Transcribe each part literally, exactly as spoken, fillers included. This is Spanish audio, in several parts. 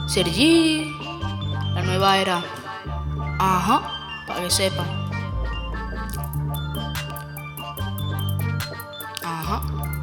Sergi, la nueva era. Ajá, para que sepan. Ajá.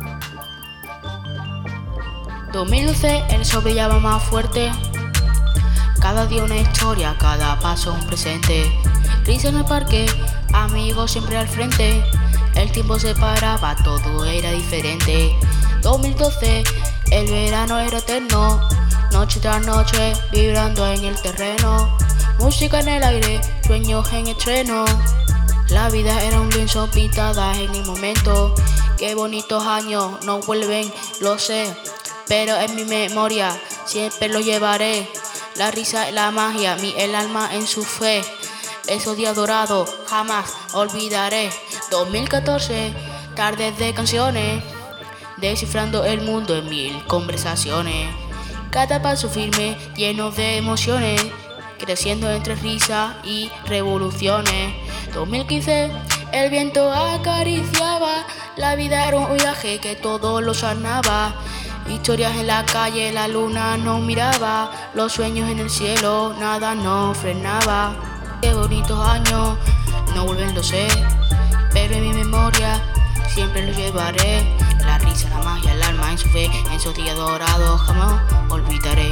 dos mil doce, el sol brillaba más fuerte. Cada día una historia, cada paso un presente. Risa en el parque, amigos siempre al frente. El tiempo se paraba, todo era diferente. dos mil doce, el verano era eterno. Noche tras noche, vibrando en el terreno. Música en el aire, sueños en estreno. La vida era un lienzo pintada en el momento. Qué bonitos años no vuelven, lo sé. Pero en mi memoria siempre lo llevaré. La risa y la magia, mi el alma en su fe. Esos días dorados jamás olvidaré. dos mil catorce, tardes de canciones. Descifrando el mundo en mil conversaciones. Cada paso firme, lleno de emociones. Creciendo entre risas y revoluciones. dos mil quince, el viento acariciaba. La vida era un viaje que todo lo sanaba. Historias en la calle, la luna nos miraba. Los sueños en el cielo, nada nos frenaba. Qué bonitos años, no vuelven, lo sé. Pero en mi memoria siempre lo llevaré. La risa, la magia, el alma en su fe. En esos días dorados jamás olvidaré.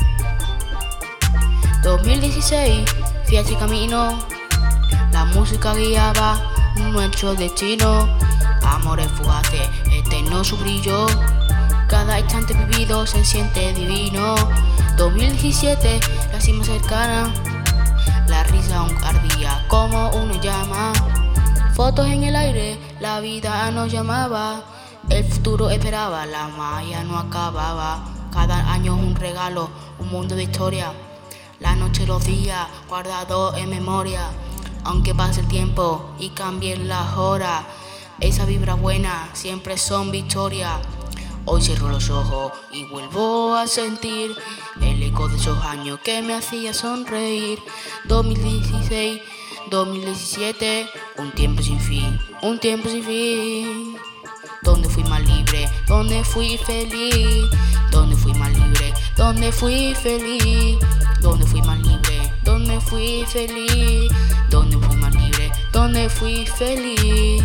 dos mil dieciséis, fiesta y camino. La música guiaba nuestro destino. Amores fugaces, eterno su brillo. Cada instante vivido se siente divino. dos mil diecisiete, la cima cercana. La risa aún ardía como una llama. Fotos en el aire, la vida nos llamaba. El futuro esperaba, la magia no acababa. Cada año un regalo, un mundo de historia. La noche y los días guardados en memoria. Aunque pase el tiempo y cambien las horas, esa vibra buena siempre son victorias. Hoy cierro los ojos y vuelvo a sentir el eco de esos años que me hacía sonreír. dos mil dieciséis, dos mil diecisiete, un tiempo sin fin, un tiempo sin fin. Donde fui más libre, donde fui feliz. Donde fui más libre, donde fui feliz. Donde fui más libre, donde fui feliz. Donde fui más libre, donde fui feliz.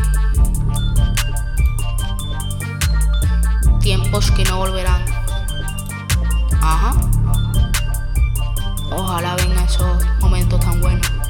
Tiempos que no volverán. Ajá. Ojalá vengan esos momentos tan buenos.